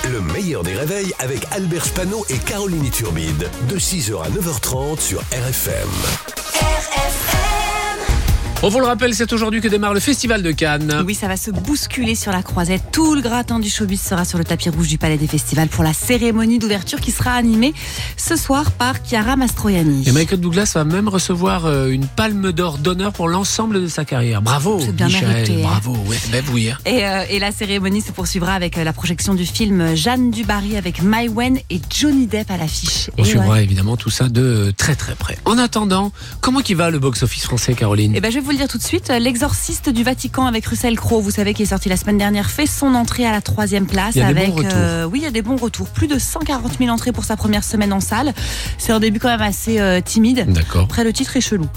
Le meilleur des réveils avec Albert Spano et Caroline Turbide. De 6h à 9h30 sur RFM. On vous le rappelle, c'est aujourd'hui que démarre le Festival de Cannes. Oui, ça va se bousculer sur la croisette. Tout le gratin du showbiz sera sur le tapis rouge du Palais des Festivals pour la cérémonie d'ouverture qui sera animée ce soir par Chiara Mastroianni. Et Michael Douglas va même recevoir une palme d'or d'honneur pour l'ensemble de sa carrière. Bravo, c'est bien Michael, mérité, bravo. Ouais, ben oui. Et la cérémonie se poursuivra avec la projection du film Jeanne du Barry avec Mai Wen et Johnny Depp à l'affiche. On suivra évidemment tout ça de très très près. En attendant, comment qu'il va le box-office français, Caroline ? Eh ben, je vais vous le dire tout de suite. L'Exorciste du Vatican avec Russell Crowe, vous savez, qui est sorti la semaine dernière, fait son entrée à la 3e place. Il y a avec, des bons retours. oui, il y a des bons retours. Plus de 140 000 entrées pour sa première semaine en salle. C'est un début quand même assez timide. D'accord. Après, le titre est chelou.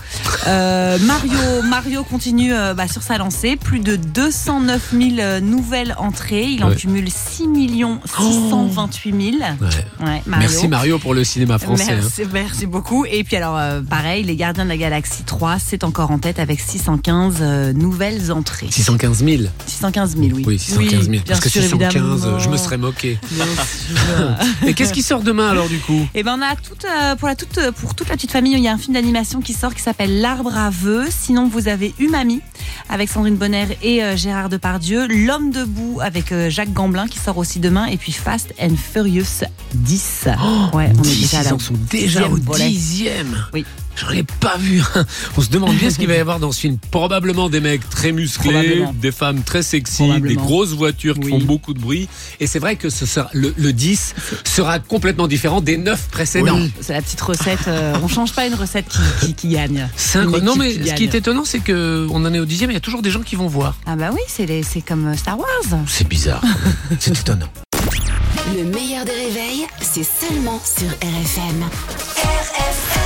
Mario continue sur sa lancée. Plus de 209 000 nouvelles entrées. Il en cumule 6 628 000. Ouais, Mario. Merci Mario pour le cinéma français. Merci beaucoup. Et puis alors, pareil, Les Gardiens de la Galaxie 3, c'est encore en tête avec 615 nouvelles entrées. 615 000. 615 000, oui. Oui, 615 000. Parce que sûr, 615, évidemment. je me serais moqué. Bien sûr. Et qu'est-ce qui sort demain alors du coup ? Eh ben on a pour toute la petite famille, il y a un film d'animation qui sort qui s'appelle L'Arbre à vœux. Sinon vous avez Umami avec Sandrine Bonner et Gérard Depardieu, L'Homme debout avec Jacques Gamblin qui sort aussi demain, et puis Fast and Furious 10. Ouais, on 10, est déjà là. ils en sont déjà au 10e. Oui. J'en ai pas vu. On se demande bien ce qu'il va y avoir dans ce film. Probablement des mecs très musclés, des femmes très sexy, des grosses voitures qui font beaucoup de bruit. Et c'est vrai que le 10 sera complètement différent des 9 précédents. Oui, c'est la petite recette. On change pas une recette qui gagne. Non, mais ce qui est étonnant, c'est qu'on en est au 10e, il y a toujours des gens qui vont voir. Ah bah oui, c'est comme Star Wars. C'est bizarre. C'est étonnant. Le meilleur des réveils, c'est seulement sur RFM. RFM.